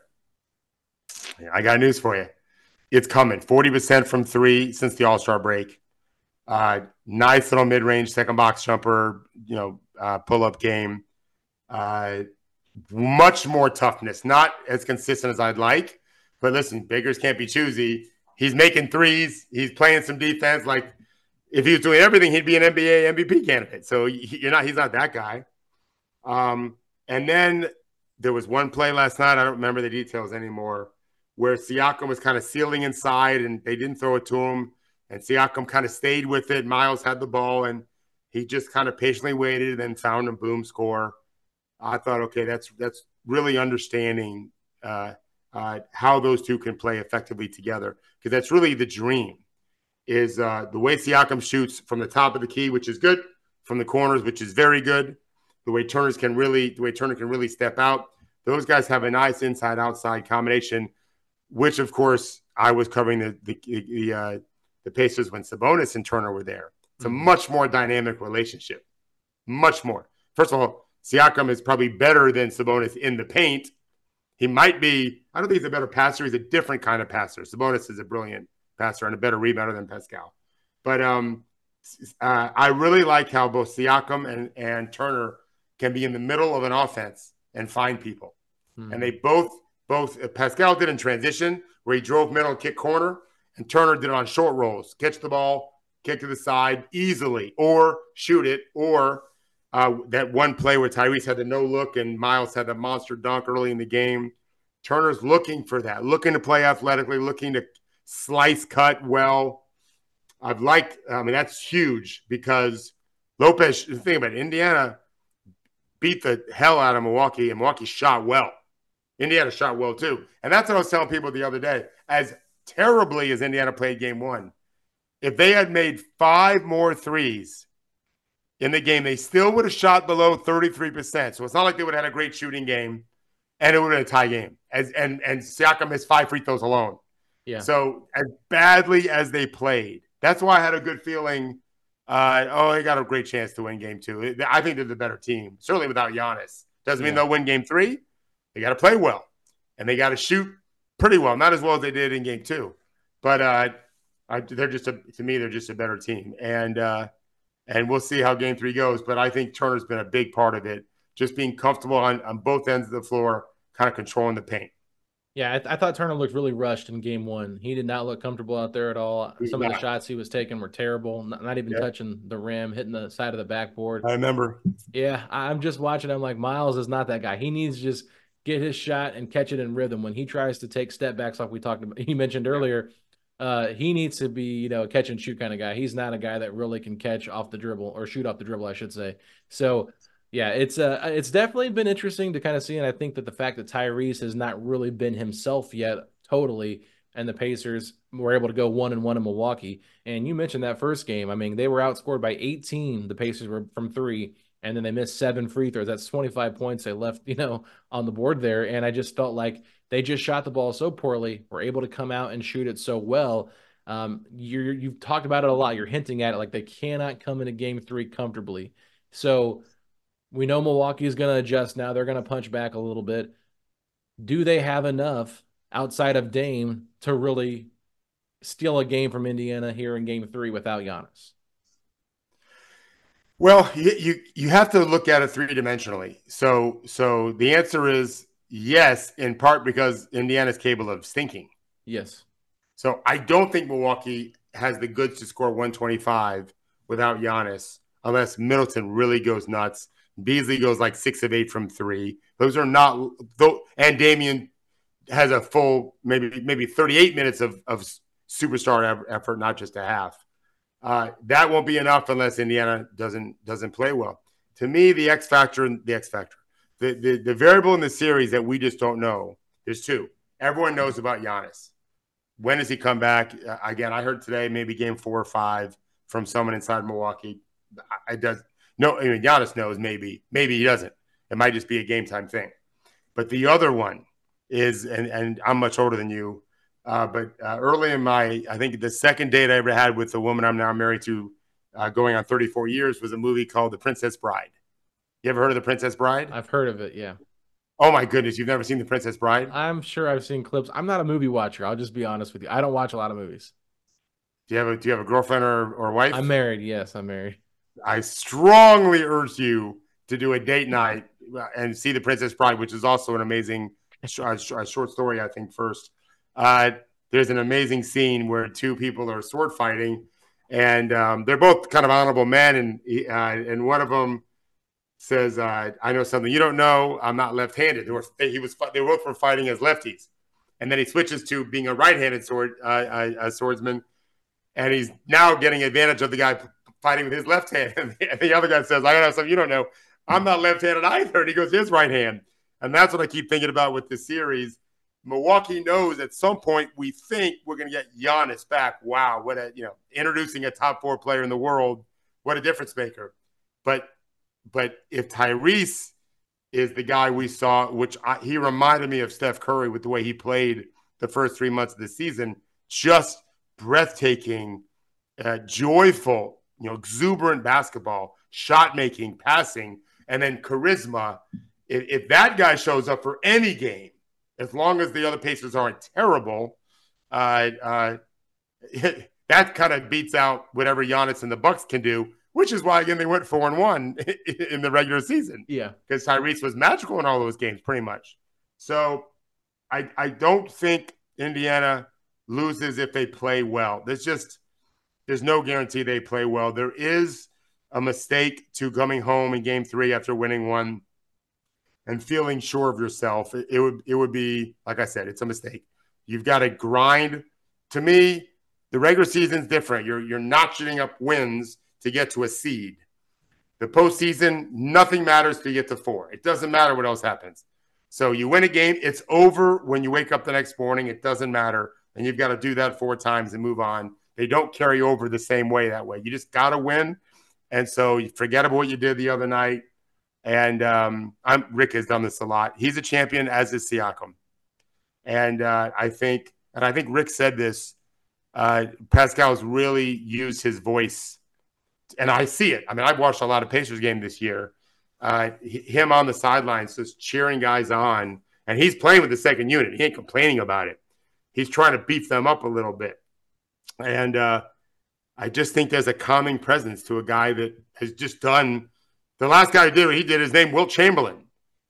I got news for you. It's coming. forty percent from three since the All-Star break. Uh, nice little mid-range second box jumper, you know, uh, pull-up game. Uh, much more toughness. Not as consistent as I'd like. But listen, beggars can't be choosy. He's making threes. He's playing some defense. Like, if he was doing everything, he'd be an N B A M V P candidate. So you're not. He's not that guy. Um, and then there was one play last night. I don't remember the details anymore, where Siakam was kind of sealing inside, and they didn't throw it to him. And Siakam kind of stayed with it. Miles had the ball, and he just kind of patiently waited, and then found him. Boom, score. I thought, okay, that's that's really understanding. Uh, Uh, how those two can play effectively together, because that's really the dream, is uh, the way Siakam shoots from the top of the key, which is good, from the corners, which is very good, the way Turner's can really, the way Turner can really step out. Those guys have a nice inside-outside combination, which, of course, I was covering the the the, uh, the Pacers when Sabonis and Turner were there. It's mm-hmm. a much more dynamic relationship, much more. First of all, Siakam is probably better than Sabonis in the paint. He might be, I don't think he's a better passer. He's a different kind of passer. Sabonis is a brilliant passer and a better rebounder than Pascal. But um, uh, I really like how both Siakam and, and Turner can be in the middle of an offense and find people. Mm-hmm. And they both, both uh, Pascal did in transition, where he drove middle, kick corner, and Turner did it on short rolls. Catch the ball, kick to the side easily, or shoot it, or Uh, that one play where Tyrese had the no look and Miles had the monster dunk early in the game. Turner's looking for that, looking to play athletically, looking to slice, cut well. I've liked, I mean, that's huge, because Lopez, the thing about it, Indiana beat the hell out of Milwaukee, and Milwaukee shot well. Indiana shot well too. And that's what I was telling people the other day. As terribly as Indiana played game one, if they had made five more threes in the game, they still would have shot below thirty-three percent. So it's not like they would have had a great shooting game, and it would have been a tie game. As and and Siakam missed five free throws alone. Yeah. So as badly as they played, that's why I had a good feeling. Uh, oh, they got a great chance to win game two. I think they're the better team, certainly without Giannis. Doesn't mean yeah. they'll win game three. They got to play well, and they got to shoot pretty well. Not as well as they did in game two, but uh, I, they're just a, to me they're just a better team. And uh, And we'll see how game three goes. But I think Turner's been a big part of it, just being comfortable on, on both ends of the floor, kind of controlling the paint. Yeah, I, th- I thought Turner looked really rushed in game one. He did not look comfortable out there at all. He's Some of the not. shots he was taking were terrible, not, not even Yeah. touching the rim, hitting the side of the backboard. I remember. Yeah, I'm just watching. I'm like, Miles is not that guy. He needs to just get his shot and catch it in rhythm. When he tries to take step backs like we talked about, you mentioned earlier, uh, he needs to be, you know, a catch and shoot kind of guy. He's not a guy that really can catch off the dribble or shoot off the dribble, I should say. So, yeah, it's uh, it's definitely been interesting to kind of see, and I think that the fact that Tyrese has not really been himself yet totally, and the Pacers were able to go one and one in Milwaukee. And you mentioned that first game. I mean, they were outscored by eighteen. The Pacers were from three, and then they missed seven free throws. That's twenty-five points they left, you know, on the board there. And I just felt like they just shot the ball so poorly, were able to come out and shoot it so well. Um, you're, you've talked about it a lot. You're hinting at it like they cannot come into game three comfortably. So we know Milwaukee is going to adjust now. They're going to punch back a little bit. Do they have enough outside of Dame to really steal a game from Indiana here in game three without Giannis? Well, you, you you have to look at it three-dimensionally. So so the answer is yes, in part because Indiana's capable of stinking. Yes. So I don't think Milwaukee has the goods to score one twenty-five without Giannis, unless Middleton really goes nuts. Beasley goes like six of eight from three. Those are not though, and Damian has a full maybe maybe thirty-eight minutes of of superstar effort, not just a half. Uh, that won't be enough unless Indiana doesn't doesn't play well. To me, the X factor, the X factor, the, the the variable in the series that we just don't know. There's two. Everyone knows about Giannis. When does he come back? Uh, again, I heard today maybe game four or five from someone inside Milwaukee. I, I does no. I mean, Giannis knows maybe maybe he doesn't. It might just be a game time thing. But the other one is, and and I'm much older than you. Uh, but uh, early in my, I think the second date I ever had with the woman I'm now married to, uh, going on thirty-four years, was a movie called The Princess Bride. You ever heard of The Princess Bride? I've heard of it, yeah. Oh, my goodness. You've never seen The Princess Bride? I'm sure I've seen clips. I'm not a movie watcher. I'll just be honest with you. I don't watch a lot of movies. Do you have a, do you have a girlfriend or, or wife? I'm married. Yes, I'm married. I strongly urge you to do a date night and see The Princess Bride, which is also an amazing sh- sh- short story, I think, first. Uh, there's an amazing scene where two people are sword fighting, and um, they're both kind of honorable men, and uh, and one of them says, uh, "I know something you don't know. I'm not left-handed." They were he was they both were fighting as lefties, and then he switches to being a right-handed sword uh, a swordsman, and he's now getting advantage of the guy fighting with his left hand. And the, and the other guy says, "I know something you don't know. I'm not left-handed either." And he goes his right hand, and that's what I keep thinking about with this series. Milwaukee knows at some point we think we're going to get Giannis back. Wow, what a, you know, introducing a top four player in the world, what a difference maker. But but if Tyrese is the guy we saw, which I, he reminded me of Steph Curry with the way he played the first three months of the season, just breathtaking, uh, joyful, you know, exuberant basketball, shot making, passing, and then charisma. If, if that guy shows up for any game, as long as the other Pacers aren't terrible, uh, uh, that kind of beats out whatever Giannis and the Bucks can do, which is why, again, they went four and one in the regular season. Yeah. Because Tyrese was magical in all those games, pretty much. So I, I don't think Indiana loses if they play well. There's just there's no guarantee they play well. There is a mistake to coming home in game three after winning one and feeling sure of yourself. It, it would it would be, like I said, it's a mistake. You've got to grind. To me, the regular season's different. You're you're notching up wins to get to a seed. The postseason, nothing matters till you get to four. It doesn't matter what else happens. So you win a game, it's over when you wake up the next morning. It doesn't matter. And you've got to do that four times and move on. They don't carry over the same way that way. You just got to win. And so you forget about what you did the other night. And um, I'm, Rick has done this a lot. He's a champion, as is Siakam. And uh, I think, and I think Rick said this, uh, Pascal's really used his voice. And I see it. I mean, I've watched a lot of Pacers games this year. Uh, him on the sidelines just cheering guys on. And he's playing with the second unit. He ain't complaining about it. He's trying to beef them up a little bit. And uh, I just think there's a calming presence to a guy that has just done – the last guy who did what he did, his name Wilt Chamberlain.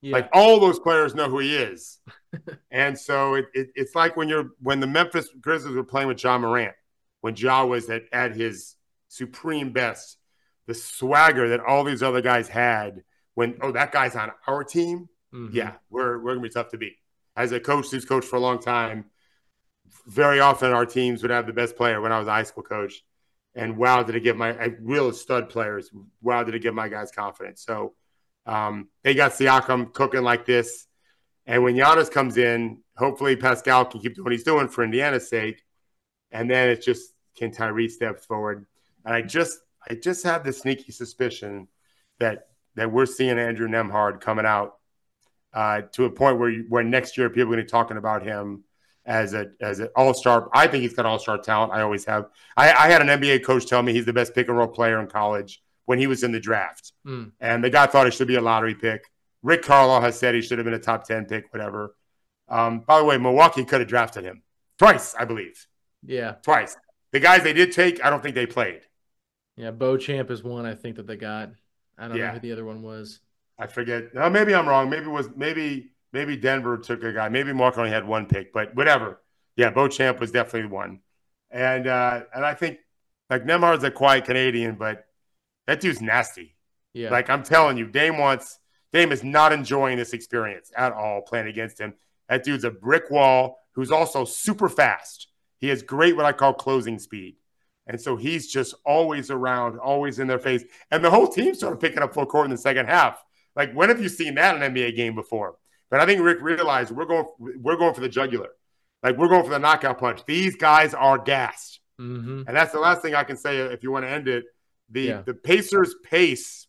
Yeah. Like all those players know who he is. And so it, it, it's like when you're when the Memphis Grizzlies were playing with Ja Morant, when Ja was at, at his supreme best, the swagger that all these other guys had when, oh, that guy's on our team. Mm-hmm. Yeah, we're we're gonna be tough to beat. As a coach who's coached for a long time, very often our teams would have the best player when I was a high school coach. And wow, did it give my I, real stud players, wow, did it give my guys confidence. So um, they got Siakam cooking like this. And when Giannis comes in, hopefully Pascal can keep doing what he's doing for Indiana's sake. And then it's just, can Tyrese step forward? And I just I just have this sneaky suspicion that that we're seeing Andrew Nembhard coming out uh, to a point where you, where next year people are going to be talking about him as a as an all-star. I think he's got all-star talent. I always have. I, I had an N B A coach tell me he's the best pick-and-roll player in college when he was in the draft. Mm. And the guy thought he should be a lottery pick. Rick Carlisle has said he should have been a top ten pick, whatever. Um, by the way, Milwaukee could have drafted him twice, I believe. Yeah. Twice. The guys they did take, I don't think they played. Yeah, Beauchamp is one I think that they got. I don't Yeah. know who the other one was. I forget. No, maybe I'm wrong. Maybe it was maybe maybe Denver took a guy. Maybe Mark only had one pick, but whatever. Yeah, Beauchamp was definitely one. And uh, and I think like Nembhard's a quiet Canadian, but that dude's nasty. Yeah. Like I'm telling you, Dame wants Dame is not enjoying this experience at all playing against him. That dude's a brick wall who's also super fast. He has great what I call closing speed. And so he's just always around, always in their face. And the whole team started picking up full court in the second half. Like, when have you seen that in an N B A game before? But I think Rick realized we're going we're going for the jugular. Like, we're going for the knockout punch. These guys are gassed. Mm-hmm. And that's the last thing I can say if you want to end it. The, Yeah. the Pacers' pace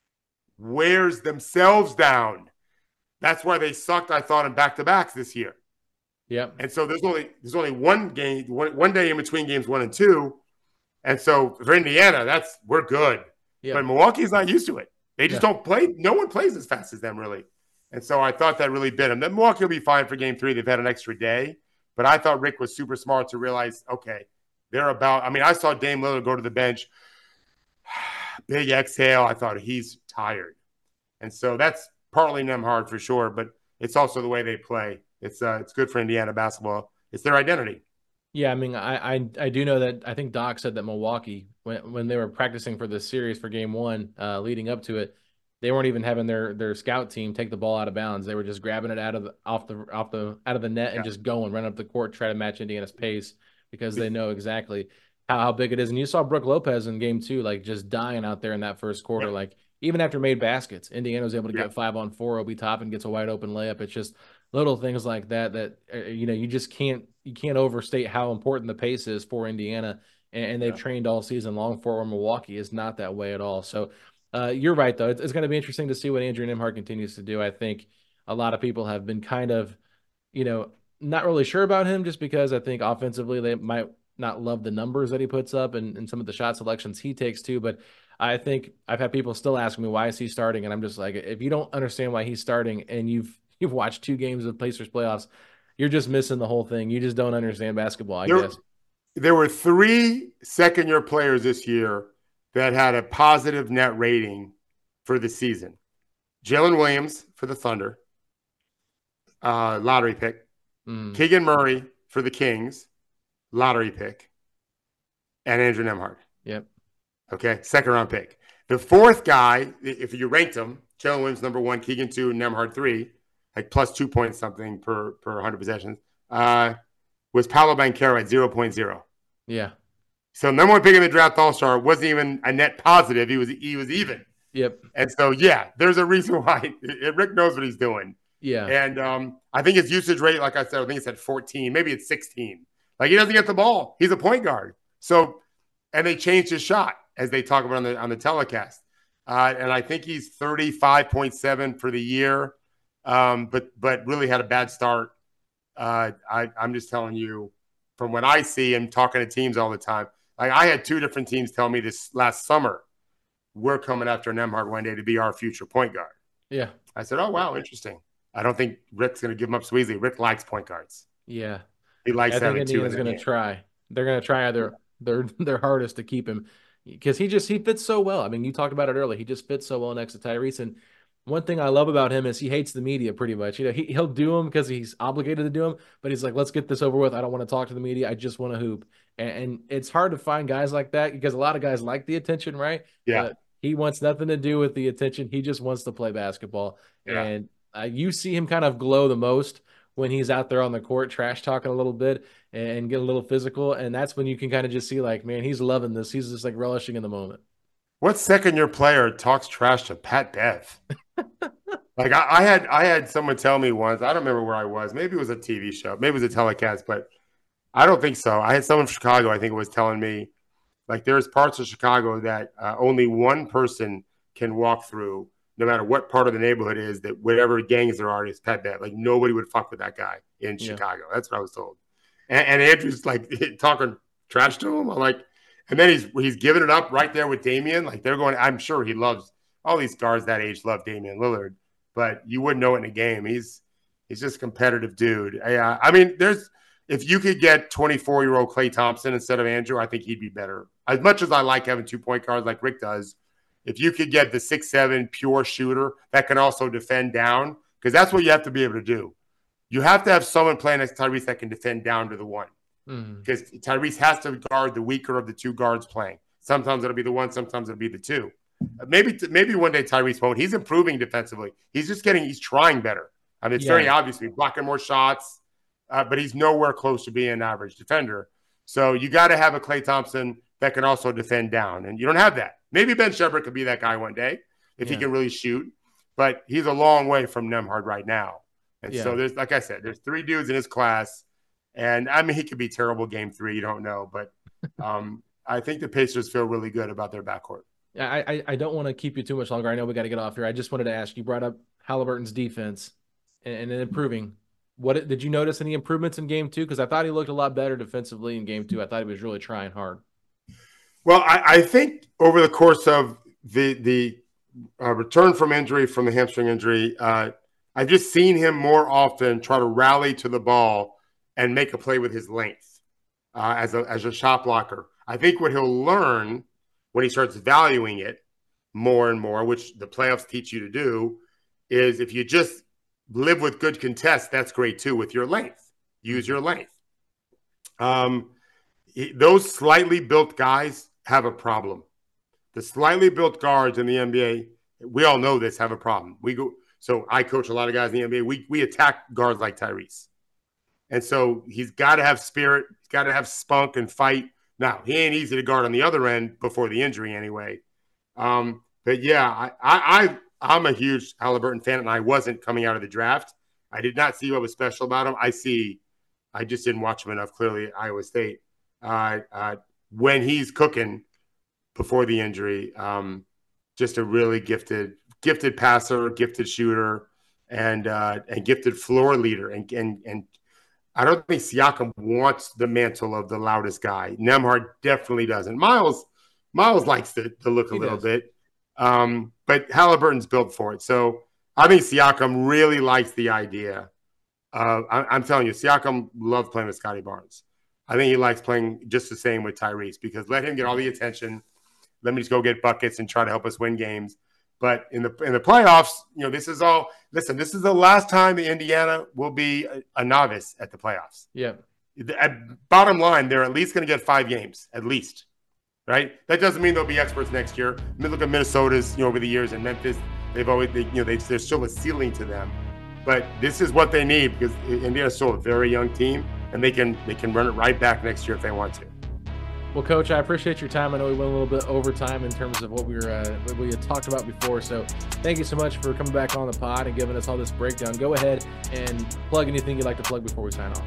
wears themselves down. That's why they sucked, I thought, in back-to-backs this year. Yep. And so there's only there's only one game, one, one day in between games one and two. And so for Indiana, that's we're good. Yep. But Milwaukee's not used to it. They just Yeah. don't play. No one plays as fast as them, really. And so I thought that really bit them. Then Milwaukee will be fine for game three. They've had an extra day. But I thought Rick was super smart to realize, okay, they're about – I mean, I saw Dame Lillard go to the bench. Big exhale. I thought he's tired. And so that's partly Nembhard for sure, but it's also the way they play. It's uh, it's good for Indiana basketball. It's their identity. Yeah, I mean, I, I I do know that I think Doc said that Milwaukee, when when they were practicing for this series for game one, uh, leading up to it, they weren't even having their their scout team take the ball out of bounds. They were just grabbing it out of the, off the off the out of the net and Yeah. just going, running up the court, try to match Indiana's pace because they know exactly how, how big it is. And you saw Brook Lopez in game two, like just dying out there in that first quarter. Yeah. Like even after made baskets, Indiana was able to Yeah. get five on four. Obi Toppin gets a wide open layup. It's just little things like that that uh, you know you just can't you can't overstate how important the pace is for Indiana, and, and they've Yeah. trained all season long for. Or Milwaukee is not that way at all. So uh, you're right though. It's, it's going to be interesting to see what Andrew Nembhard continues to do. I think a lot of people have been kind of, you know, not really sure about him just because I think offensively they might not love the numbers that he puts up and, and some of the shot selections he takes too. But I think I've had people still ask me, why is he starting? And I'm just like, if you don't understand why he's starting and you've you've watched two games of Pacers playoffs, you're just missing the whole thing. You just don't understand basketball, I There, guess. there were three second-year players this year that had a positive net rating for the season. Jalen Williams for the Thunder, uh, lottery pick. Mm. Keegan Murray for the Kings, lottery pick. And Andrew Nembhard. Yep. Okay, second round pick. The fourth guy, if you ranked them, Jalen Williams number one, Keegan two, and Nembhard three, like plus two points something per per one hundred possessions, uh, was Paolo Banchero at zero point zero. Yeah. So number one pick in the draft all-star wasn't even a net positive. He was he was even. Yep. And so, yeah, there's a reason why. Rick knows what he's doing. Yeah. And um, I think his usage rate, like I said, I think it's at fourteen. Maybe it's sixteen. Like, he doesn't get the ball. He's a point guard. So, and they changed his shot, as they talk about on the on the telecast. Uh, and I think he's thirty-five point seven for the year, um, but but really had a bad start. Uh, I, I'm just telling you, from what I see and talking to teams all the time, like I had two different teams tell me this last summer, we're coming after Nembhard one day to be our future point guard. Yeah. I said, oh, wow, interesting. I don't think Rick's going to give him up so easily. Rick likes point guards. Yeah. He likes I think having two. Indiana's in the going to game. try. They're going to try their their their hardest to keep him because he just he fits so well. I mean, you talked about it earlier. He just fits so well next to Tyrese, and one thing I love about him is he hates the media pretty much. You know, he, he'll do them because he's obligated to do them, but he's like, let's get this over with. I don't want to talk to the media. I just want to hoop. And, and it's hard to find guys like that because a lot of guys like the attention, right? Yeah. But he wants nothing to do with the attention. He just wants to play basketball. Yeah. And uh, you see him kind of glow the most when he's out there on the court, trash talking a little bit and get a little physical. And that's when you can kind of just see like, man, he's loving this. He's just like relishing in the moment. What second year player talks trash to Pat Bev? Like I, I had, I had someone tell me once. I don't remember where I was. Maybe it was a T V show. Maybe it was a telecast, but I don't think so. I had someone from Chicago. I think it was telling me, like, there's parts of Chicago that uh, only one person can walk through, no matter what part of the neighborhood is. That whatever gangs there are is Pat Bev. Like nobody would fuck with that guy in Yeah. Chicago. That's what I was told. And, and Andrew's like talking trash to him. I'm like, and then he's he's giving it up right there with Damian. Like they're going. I'm sure he loves all these guards that age. Love Damian Lillard. But you wouldn't know it in a game. He's he's just a competitive dude. I, uh, I mean, there's if you could get twenty-four-year-old Klay Thompson instead of Andrew, I think he'd be better. As much as I like having two-point guards like Rick does, if you could get the six seven pure shooter that can also defend down, because that's what you have to be able to do. You have to have someone playing next to Tyrese that can defend down to the one. Because mm-hmm. Tyrese has to guard the weaker of the two guards playing. Sometimes it'll be the one, sometimes it'll be the two. Maybe maybe one day Tyrese won't. He's improving defensively. He's just getting – he's trying better. I mean, it's yeah. very obvious. He's blocking more shots, uh, but he's nowhere close to being an average defender. So you got to have a Klay Thompson that can also defend down, and you don't have that. Maybe Ben Shepherd could be that guy one day if yeah. he can really shoot, but he's a long way from Nembhard right now. And yeah. so there's – like I said, there's three dudes in his class, and, I mean, he could be terrible game three. You don't know, but um, I think the Pacers feel really good about their backcourt. I, I, I don't want to keep you too much longer. I know we got to get off here. I just wanted to ask, you brought up Halliburton's defense and, and improving. What did you notice any improvements in game two? Because I thought he looked a lot better defensively in game two. I thought he was really trying hard. Well, I, I think over the course of the the uh, return from injury, from the hamstring injury, uh, I've just seen him more often try to rally to the ball and make a play with his length uh, as a as a shot blocker. I think what he'll learn when he starts valuing it more and more, which the playoffs teach you to do, is if you just live with good contests, that's great too with your length. Use your length. Um, those slightly built guys have a problem. The slightly built guards in the N B A, we all know this, have a problem. We go. So I coach a lot of guys in the N B A. We we attack guards like Tyrese. And so he's got to have spirit. He's got to have spunk and fight. Now, he ain't easy to guard on the other end before the injury anyway. Um, but, yeah, I, I, I, I'm a huge Halliburton fan, and I wasn't coming out of the draft. I did not see what was special about him. I see – I just didn't watch him enough, clearly, at Iowa State. Uh, uh, when he's cooking before the injury, um, just a really gifted gifted passer, gifted shooter, and uh, and gifted floor leader. And, and, and I don't think Siakam wants the mantle of the loudest guy. Nembhard definitely doesn't. Miles Miles likes to, to look a he little does. bit. Um, but Halliburton's built for it. So I think Siakam really likes the idea. Uh, I, I'm telling you, Siakam loves playing with Scotty Barnes. I think he likes playing just the same with Tyrese because let him get all the attention. Let me just go get buckets and try to help us win games. But in the in the playoffs, you know, this is all – listen, this is the last time the Indiana will be a, a novice at the playoffs. Yeah. At bottom line, they're at least going to get five games, at least, right? That doesn't mean they'll be experts next year. I mean, look at Minnesota's, you know, over the years, and Memphis, they've always, they, you know, they, there's still a ceiling to them. But this is what they need because Indiana's still a very young team, and they can they can run it right back next year if they want to. Well, Coach, I appreciate your time. I know we went a little bit over time in terms of what we were uh, what we had talked about before. So thank you so much for coming back on the pod and giving us all this breakdown. Go ahead and plug anything you'd like to plug before we sign off.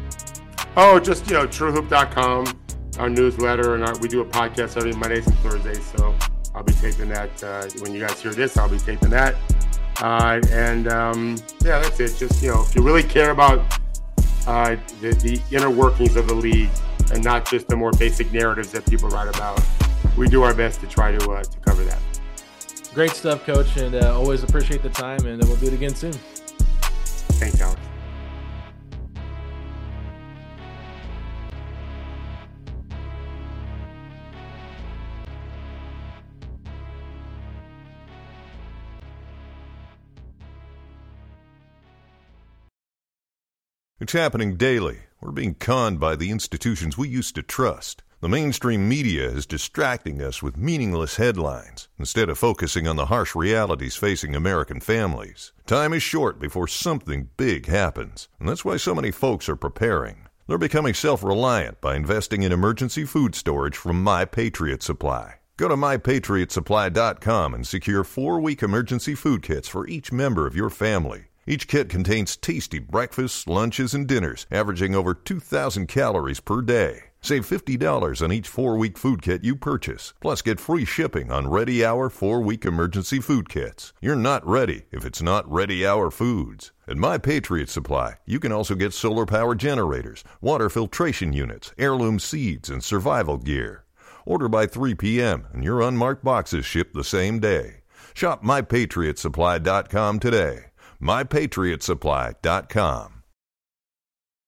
Oh, just, you know, true hoop dot com, our newsletter, and our, we do a podcast every Mondays and Thursdays. So I'll be taping that. Uh, when you guys hear this, I'll be taping that. Uh, and, um, yeah, that's it. Just, you know, if you really care about uh, the, the inner workings of the league, and not just the more basic narratives that people write about, we do our best to try to uh, to cover that. Great stuff, Coach, and uh, always appreciate the time, and we'll do it again soon. Thanks, Alex. It's happening daily. We're being conned by the institutions we used to trust. The mainstream media is distracting us with meaningless headlines instead of focusing on the harsh realities facing American families. Time is short before something big happens, and that's why so many folks are preparing. They're becoming self-reliant by investing in emergency food storage from My Patriot Supply. Go to my patriot supply dot com and secure four-week emergency food kits for each member of your family. Each kit contains tasty breakfasts, lunches, and dinners, averaging over two thousand calories per day. Save fifty dollars on each four-week food kit you purchase. Plus, get free shipping on Ready Hour four-week emergency food kits. You're not ready if it's not Ready Hour Foods. At My Patriot Supply, you can also get solar power generators, water filtration units, heirloom seeds, and survival gear. Order by three p.m. and your unmarked boxes ship the same day. Shop my patriot supply dot com today. my patriot supply dot com.